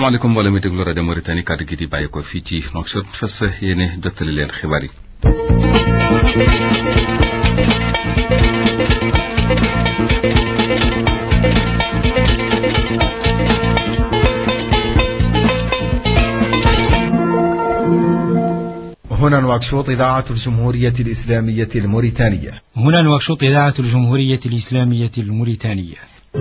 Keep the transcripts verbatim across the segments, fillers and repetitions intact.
asalaamaaleykum mbooloo mi déglu rajo Mauritanie kàddu gi di bàyyi ko fii ci Nouakchott fas yéene jottali leen xibaar yi. هنا نواكشوط إذاعة الجمهورية الإسلامية الموريتانية. هنا نواكشوط إذاعة الجمهورية الإسلامية الموريتانية.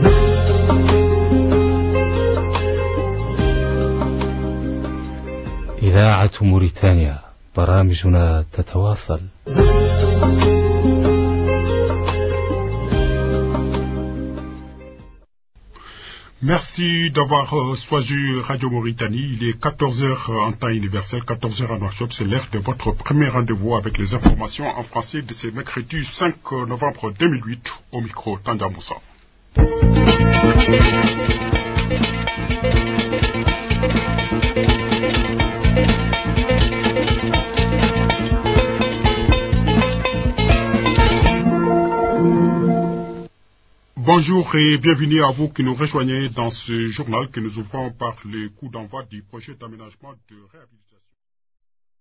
إذاعة موريتانيا، برامجنا تتواصل. Merci d'avoir choisi Radio Mauritanie. Il est quatorze heures en temps universel, quatorze heures à Nouakchott. C'est l'heure de votre premier rendez-vous avec les informations en français de ce mercredi cinq novembre deux mille huit. Au micro, Tanda Moussa. Bonjour et bienvenue à vous qui nous rejoignez dans ce journal que nous ouvrons par le coup d'envoi du projet d'aménagement de réhabilitation.